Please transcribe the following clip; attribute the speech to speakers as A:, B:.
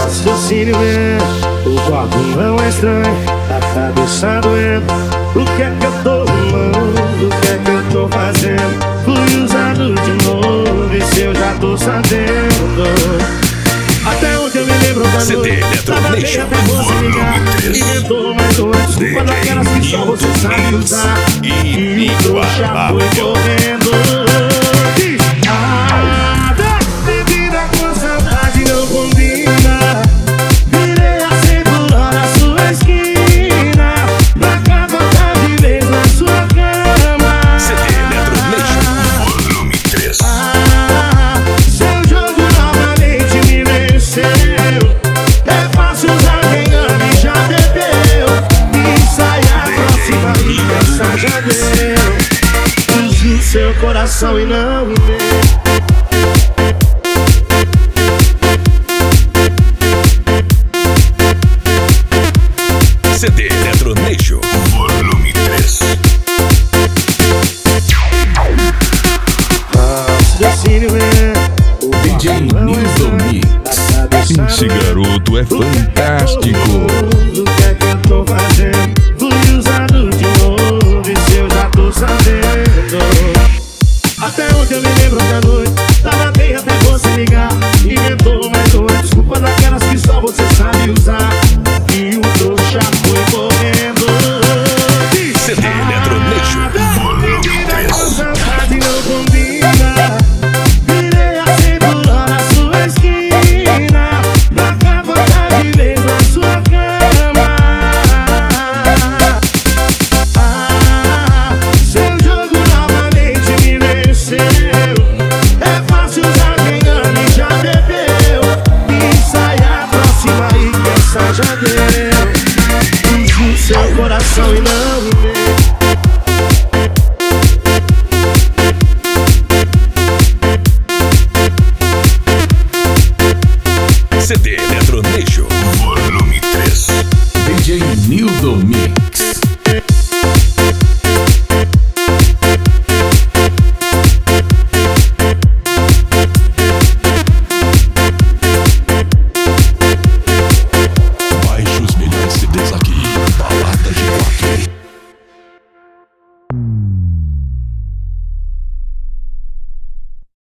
A: raciocínio lento, o corpo não é estranho, a cabeça doendo. O que é que eu tô arrumando? O que é que eu tô fazendo? Fui usado de novo, e se eu já tô sabendo? Até onde eu me lembro da
B: CD
A: noite, tava bem até você ligar. Inventou mais uma desculpa daquelas que só você sabe usar. E o trouxa foi correndo. Nada, bebida com saudade não combina. Virei a 100 por hora a sua esquina, pra cá voltar de vez na sua cama.
B: CD Eletro Nation Volume 3.
A: Seu jogo novamente me venceu. É fácil usar quem ama e já bebeu. E sai a próxima e essa já deu. Use o seu coração e não o meu.
B: CD Eletro Nation Volume 3.
A: Raciocínio é o
C: DJ Nilson Mix. Esse garoto é fantástico.
A: O que é que eu tô fazendo? Fui usado de novo, e se eu já tô sabendo? Até onde eu me lembro da noite, tava bem até você ligar. Inventou mais uma desculpa daquelas que só você sabe usar. E o trouxa foi correndo.
B: CD Eletro Nation Volume 3.
A: Saudade não combina. Virei a 100 por hora a sua esquina, pra cá voltar de vez na sua cama. Seu jogo novamente me venceu. É fácil usar quem ama e já bebeu. E sai a próxima e essa já deu. Use o seu coração e não o meu.